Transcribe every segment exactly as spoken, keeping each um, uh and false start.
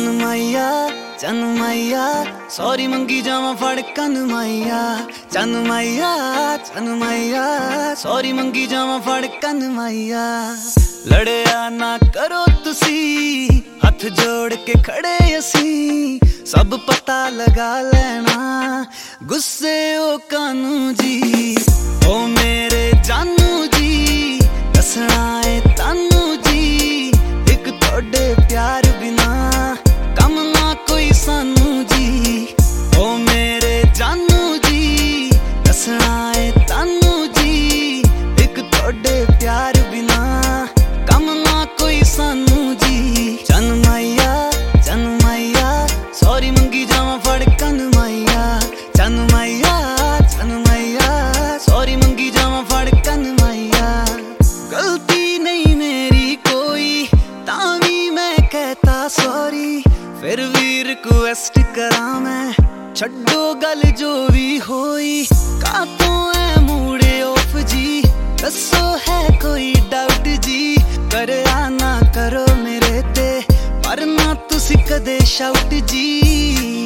चन माइया चन माइया सॉरी मंगी जावा फड़ कन माइया चन माइया चन माइया सॉरी मंगी जावा फड़ कन माइया। लड़िया ना करो तुसी हथ जोड़ के खड़े असी सब पता लगा लेना गुस्से ओ कानू जी ओ मेरे जानू जी दसना है तानू जी एक थोड़े प्यार बिना कम ना कोई सानू जी ओ मेरे जानू जी दसना है तानू जी एक थोड़े प्यार बिना कम ना कोई सानू जी। चन माइया चन माइया सॉरी मंगी जावा फड़ कन माइया चन माइया चन माइया सॉरी मंगी जावा फड़ कन माइया। गलती नहीं मेरी कोई तावी मैं कहता सॉरी फिर भी रिक्वेस्ट करा मैं छड्डो गल जो भी होई का तो है मूडे ऑफ जी दसो है कोई डाउट जी करे ना करो मेरे ते पर ना तुसी कदे शाउट जी।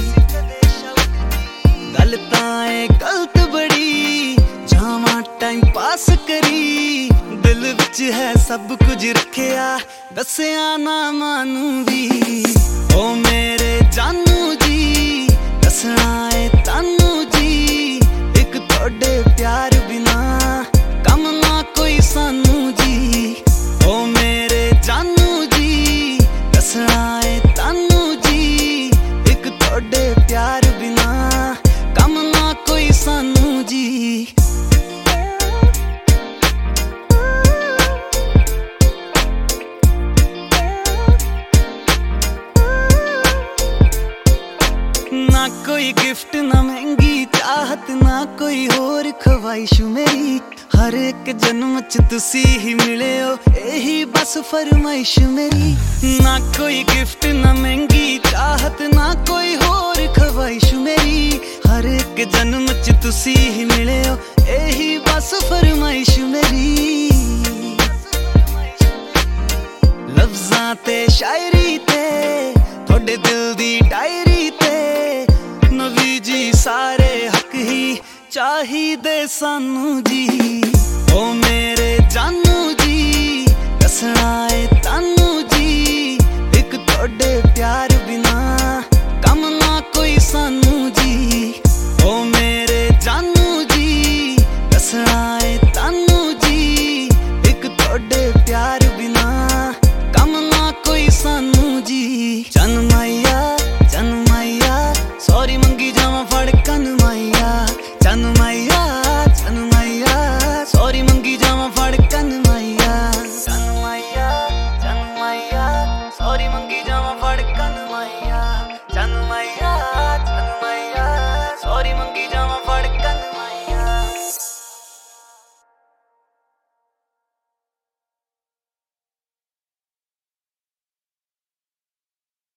गल तां है गलत बड़ी जावा टाइम पास करी दिल विच है सब कुछ रखिया दसिया ना मानू भी ओ मेरे जानू जी दसना है तानू जी एक थोड़े प्यार बिना कम ना कोई सानू जी ओ मेरे जानू जी दसना है तानू जी एक थोड़े प्यार बिना कम ना कोई सानू जी। ना कोई गिफ्ट ना महंगी चाहत ना कोई होर ख्वाहिश मेरी हर एक जन्म च तुसी ही मिले हो यही बस फरमाइश मेरी। ना कोई गिफ्ट ना महंगी चाहत ना कोई होर ख्वाहिश मेरी हर एक जन्म च तुसी ही मिले हो यही बस फरमाइश मेरी। लफ्जां ते शायरी ते थोड़े दिल दी डायरी ते नवी जी सारे हक ही चाहिदे सानू जी ओ मेरे जानू जी दसना